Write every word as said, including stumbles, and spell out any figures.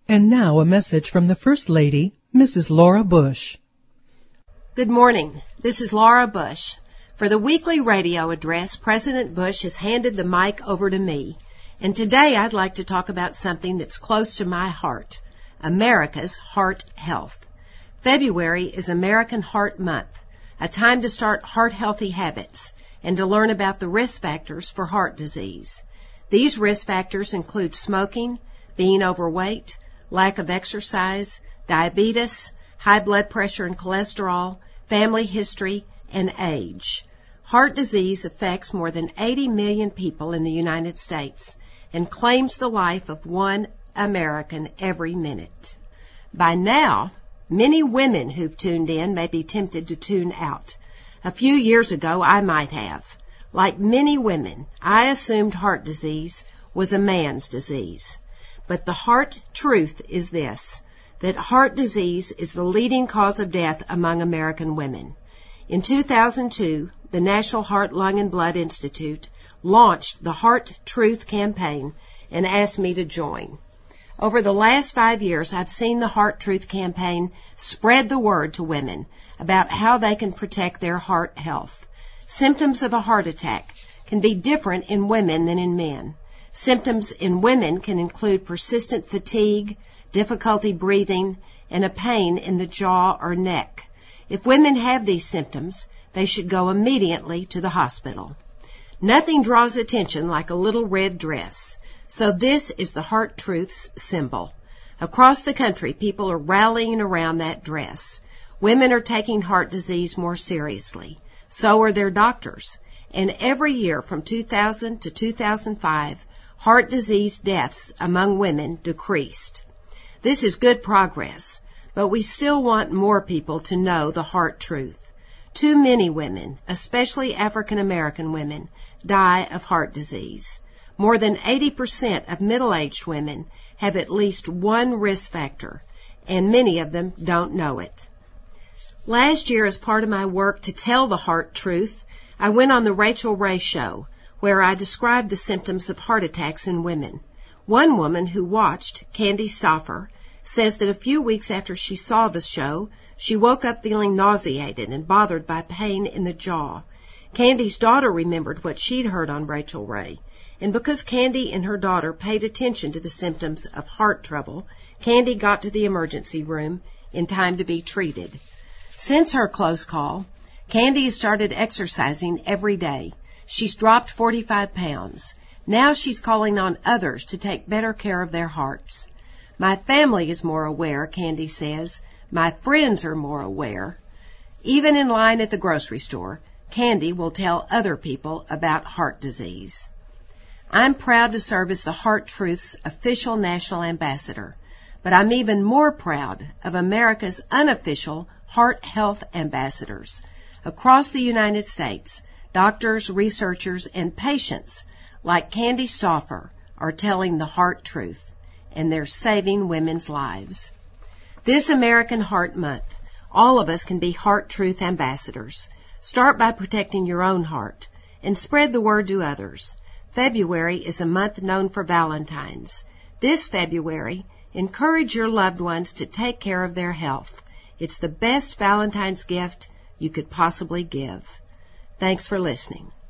And now a message from the First Lady, Missus Laura Bush. Good morning. This is Laura Bush. For the weekly radio address, President Bush has handed the mic over to me. And today I'd like to talk about something that's close to my heart, America's heart health. February is American Heart Month, a time to start heart-healthy habits and to learn about the risk factors for heart disease. These risk factors include smoking, being overweight, lack of exercise, diabetes, high blood pressure and cholesterol, family history, and age. Heart disease affects more than eighty million people in the United States and claims the life of one American every minute. By now, many women who've tuned in may be tempted to tune out. A few years ago, I might have. Like many women, I assumed heart disease was a man's disease. But the heart truth is this, that heart disease is the leading cause of death among American women. In two thousand two, the National Heart, Lung, and Blood Institute launched the Heart Truth campaign and asked me to join. Over the last five years, I've seen the Heart Truth campaign spread the word to women about how they can protect their heart health. Symptoms of a heart attack can be different in women than in men. Symptoms in women can include persistent fatigue, difficulty breathing, and a pain in the jaw or neck. If women have these symptoms, they should go immediately to the hospital. Nothing draws attention like a little red dress, so this is the Heart Truth's symbol. Across the country, people are rallying around that dress. Women are taking heart disease more seriously. So are their doctors. And every year from two thousand to two thousand five, heart disease deaths among women decreased. This is good progress, but we still want more people to know the heart truth. Too many women, especially African American women, die of heart disease. More than eighty percent of middle-aged women have at least one risk factor, and many of them don't know it. Last year, as part of my work to tell the heart truth, I went on the Rachel Ray Show, where I described the symptoms of heart attacks in women. One woman who watched, Candy Stauffer, says that a few weeks after she saw the show, she woke up feeling nauseated and bothered by pain in the jaw. Candy's daughter remembered what she'd heard on Rachel Ray, and because Candy and her daughter paid attention to the symptoms of heart trouble, Candy got to the emergency room in time to be treated. Since her close call, Candy has started exercising every day. She's dropped forty-five pounds. Now she's calling on others to take better care of their hearts. My family is more aware, Candy says. My friends are more aware. Even in line at the grocery store, Candy will tell other people about heart disease. I'm proud to serve as the Heart Truth's official national ambassador, but I'm even more proud of America's unofficial heart health ambassadors. Across the United States, doctors, researchers, and patients like Candy Stauffer are telling the heart truth, and they're saving women's lives. This American Heart Month, all of us can be Heart Truth ambassadors. Start by protecting your own heart and spread the word to others. February is a month known for Valentine's. This February, encourage your loved ones to take care of their health. It's the best Valentine's gift you could possibly give. Thanks for listening.